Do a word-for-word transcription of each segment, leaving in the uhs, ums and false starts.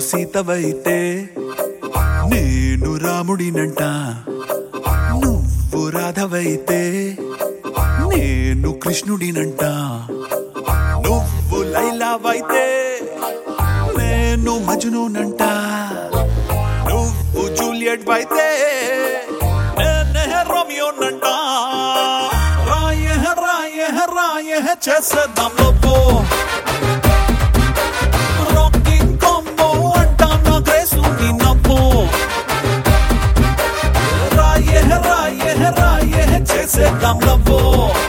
సీతవైతే నేను రాముడినంట, నువ్వు రాధవైతే నేను కృష్ణుడినంట, నువ్వు లైలావైతే నేను మజ్నూనంట, నువ్వు జూలియట్ వైతే నేనే రోమియోనంట. రాయ రాయ రాయ చేసేద్దాం లోపో రాకింగ్ కాంబో అంటా నా గ్రేసు నీ నవ్వు. రాయ రాయ రాయ చేసేద్దాం లోపో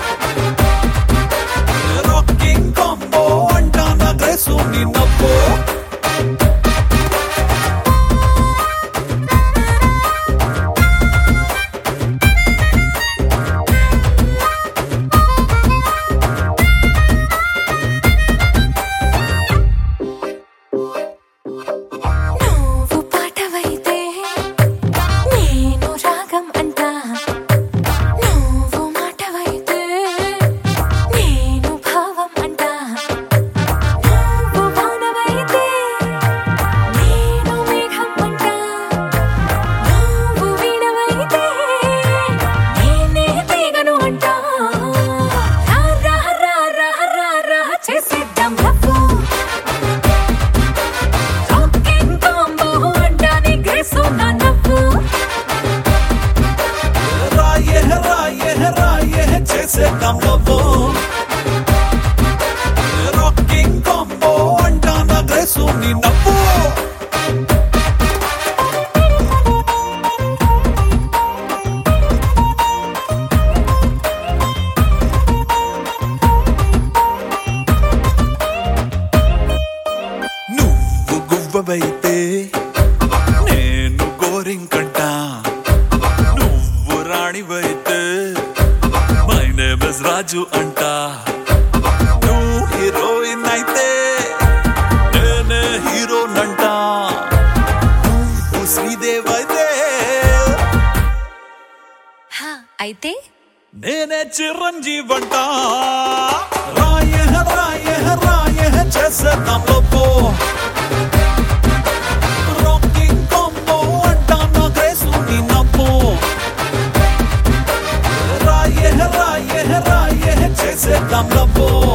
రాకింగ్ కాంబో అంటా నా గ్రేసు నీ నవ్వు. చేసేద్దాం లవ్వు రాకింగ్ కాంబో అంటా నా గ్రేసు నీ నవ్వు. నువ్వు గువ్వవైతే నేను గోరింకంట, నువ్వు రాణివైతే రాజు అంట, నువ్వు హీరోయిన్ అయితే నేనే హీరోనంట, నువ్వు శ్రీదేవ్ అయితే అయితే నేనే చిరంజీవి అంట. రాయ రాయ రాయ చేసేద్దాం లోపో రాకింగ్ కాంబో అంటా నా గ్రేసు నీ నవ్వు. రాయ రాయ రాయ చేసేద్దాం లవ్వు